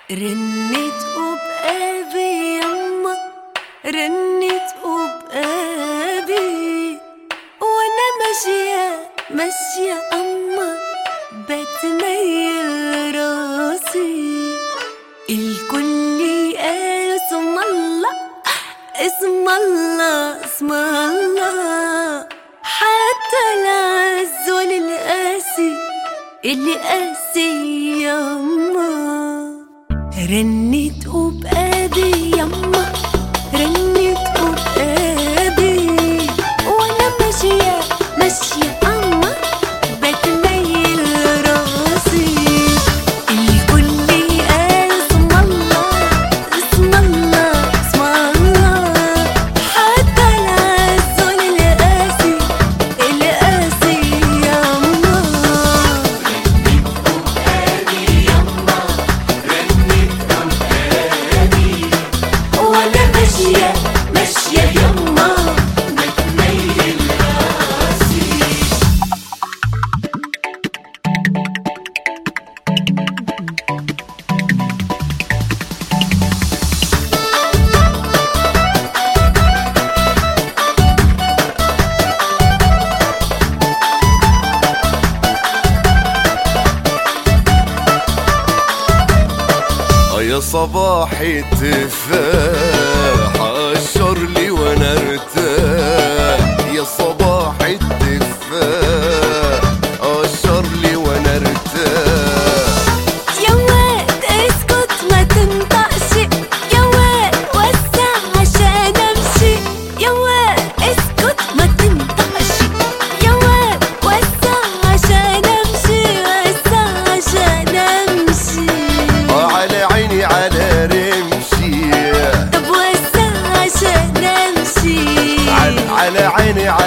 رنت وبقابي يما، رنت وبقابي وانا ماشية اما بتميل راسي. الكل قال اسم الله اسم الله اسم الله، حتى العز والقاسي اللي قاسي يما. رنت وبقابي يما، رنت وبقابي وانا ماشية اما بتميل راسي. الكل قال اسم الله اسم الله اسم الله، حتى العز والقاسي القاسي يما. وانا ماشية يما بتميل راسي. يا صباح التفاح قشر لي وانا ارتاح، يا صباح التفاح قشر لي وانا ارتاح. يا واد اسكت ما تنطقش، يا واد وسع عشان امشي. يا واد اسكت ما تنطقش، يا واد وسع عشان امشي، وسع عشان امشي. على عيني على رمشي، طب وسع عشان امشي. على عيني